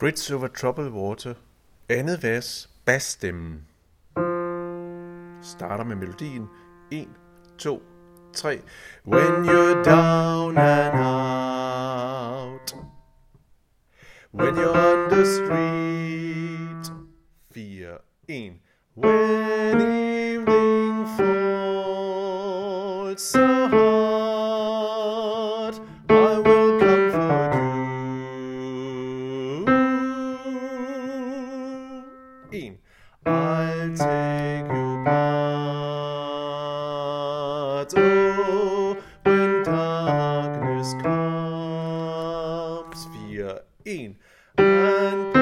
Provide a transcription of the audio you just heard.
Bridge over troubled water. Andet vers, basstemmen. Starter med melodien. 1, 2, 3. When you're down and out. When you're on the street. 4, 1. When evening falls so hard, I will comfort you. 1. I'll take you part. Oh, when darkness comes. 4, 1. And